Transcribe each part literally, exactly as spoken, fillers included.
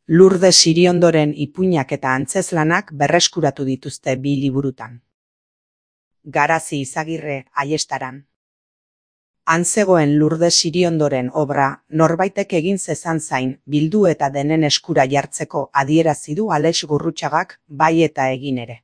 Lourdes Iriondoren ipuinak eta antzeslanak berreskuratu dituzte bi liburutan. Garazi Izagirre, Aiestaran. Han zegoen Lourdes Iriondoren obra norbaitek egin zezan zain bildu eta denen eskura jartzeko adierazi du Alex Gurrutxagak bai eta egin ere.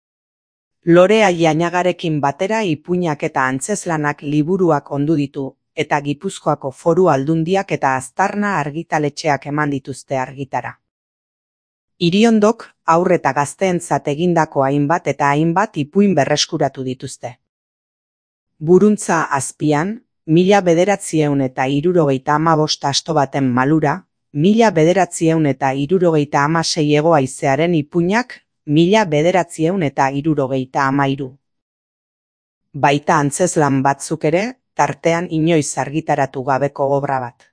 Lorea Jainagarekin batera ipuinak eta antzeslanak liburuak ondu ditu, eta Gipuzkoako Foru Aldundiak eta Aztarna argitaletxeak eman dituzte argitara. Iriondok haur eta gazteentzat egindako hainbat eta hainbat ipuin berreskuratu dituzte. Buruntza azpian, mila bederatziehun eta hirurogeita hamabost asto baten malura, mila bederatziehun eta hirurogeita hamasei hego haizearen ipuinak, mila bederatziehun eta hirurogeita hamairu. Baita antzeslan batzuk ere, tartean inoiz argitaratu gabeko obra bat.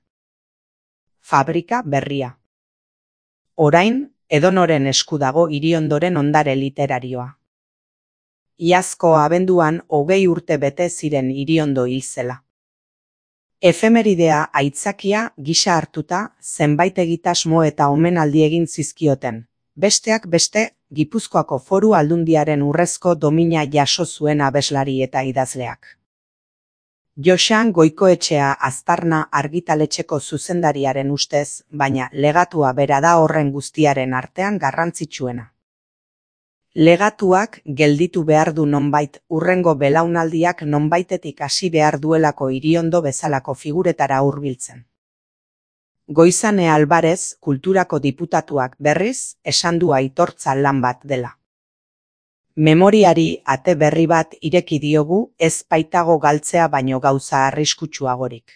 Fabrika berria. Orain, edonoren esku dago Iriondoren ondare literarioa. Iazko abenduan hogei urte bete ziren Iriondo hil zela. Efemeridea aitzakia gisa hartuta zenbait egitasmo eta omenaldi egin zizkioten, besteak beste Gipuzkoako Foru Aldundiaren urrezko domina jaso zuen abeslari eta idazleak. Joxan Goikoetxea Aztarna argitaletxeko zuzendariaren ustez, baina legatua bera da horren guztiaren artean garrantzitsuena. Legatuak gelditu behar du nonbait hurrengo belaunaldiak nonbaitetik hasi behar duelako Iriondo bezalako figuretara hurbiltzen. Goizane Alvarez, kulturako diputatuak berriz, esan du aitortza lan bat dela. Memoriari ate berri bat ireki diogu ez baitago galtzea baino gauza arriskutsuagorik.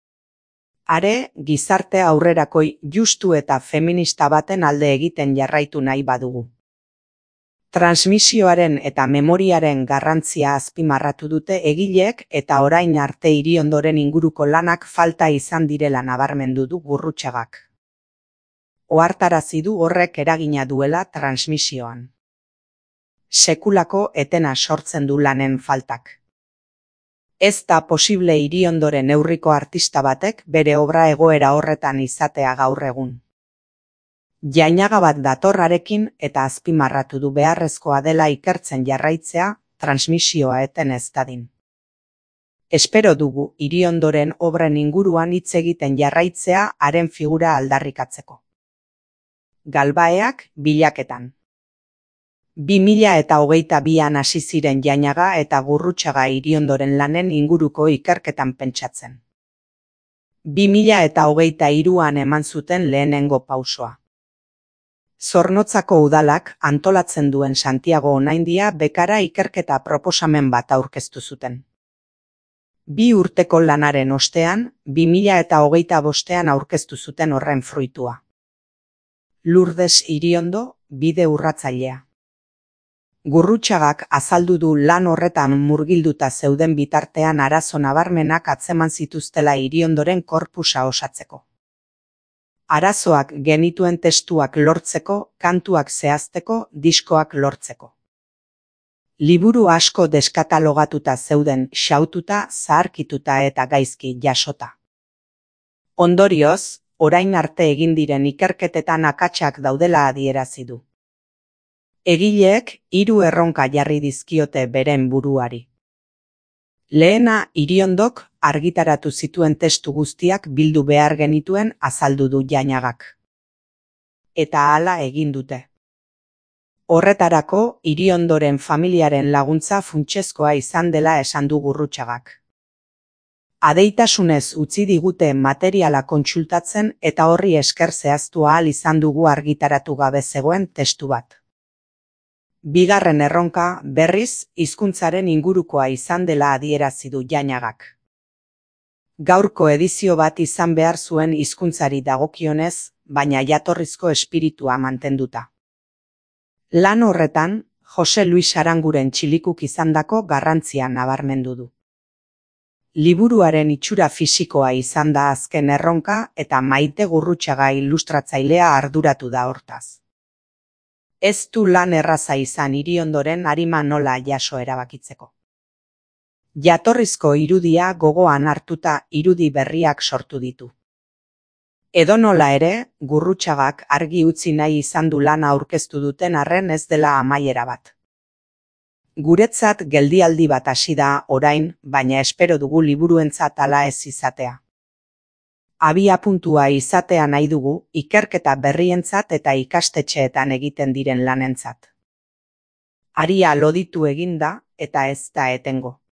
Are, gizarte aurrerakoi justu eta feminista baten alde egiten jarraitu nahi badugu. Transmisioaren eta memoriaren garrantzia azpimarratu dute egileek eta orain arte Iriondoren inguruko lanak falta izan direla nabarmendu du Gurrutxagak. Ohartarazi du horrek eragina duela transmisioan. Sekulako etena sortzen du lanen faltak. Ez da posible Iriondoren neurriko artista batek bere obra egoera horretan izatea gaur egun. Jainaga bat datorrarekin eta azpimarratu du beharrezkoa dela ikertzen jarraitzea, transmisioa eten ez dadin. Espero dugu Iriondoren obren inguruan hitz egiten jarraitzea haren figura aldarrikatzeko. Galbaeak bilaketan. Bi mila eta hogeita bian hasi ziren Jainaga eta Gurrutxaga Iriondoren lanen inguruko ikerketan pentsatzen. Bi mila eta hogeita hiruan eman zuten lehenengo pausoa. Zornotzako udalak antolatzen duen Santiago Onaindia bekara ikerketa proposamen bat aurkeztu zuten. Bi urteko lanaren ostean, bi mila eta hogeita bostean aurkeztu zuten horren fruitua. Lourdes Iriondo, bide urratzailea. Gurrutxagak azaldu du lan horretan murgilduta zeuden bitartean arazo nabarmenak atzeman zituztela Iriondoren korpusa osatzeko. Arazoak genituen testuak lortzeko, kantuak zehazteko, diskoak lortzeko. Liburu asko deskatalogatuta zeuden xaututa, zaharkituta eta gaizki jasota. Ondorioz, orain arte egin diren ikerketetan akatsak daudela adierazi du. Egileek hiru erronka jarri dizkiote beren buruari. Lehena Iriondok argitaratu zituen testu guztiak bildu behar genituen azaldu du Jainagak. Eta hala egin dute. Horretarako Iriondoren familiaren laguntza funtsezkoa izan dela esan du Gurrutxagak. Adeitasunez utzi digute materiala kontsultatzen eta horri esker zehaztu ahal izan dugu argitaratu gabe zegoen testu bat. Bigarren erronka, berriz, hizkuntzaren ingurukoa izan dela adierazi du Jainagak. Gaurko edizio bat izan behar zuen hizkuntzari dagokionez, baina jatorrizko espiritua mantenduta. Lan horretan, Jose Luis Aranguren txilikuk izandako garrantzia nabarmendu du. Liburuaren itxura fisikoa izan da azken erronka eta Maite Gurrutxaga ilustratzailea arduratu da hortaz. Ez du lan erraza izan Iriondoren arima nola jaso erabakitzeko. Jatorrizko irudia gogoan hartuta irudi berriak sortu ditu. Edonola ere, Gurrutxagak argi utzi nahi izan du lana aurkeztu duten arren ez dela amaiera bat. Guretzat geldialdi bat hasi da orain, baina espero dugu liburuentzat hala ez izatea. Abiapuntua izatea nahi dugu ikerketa berrientzat eta ikastetxeetan egiten diren lanentzat. Aria loditu egin da eta ez da etengo.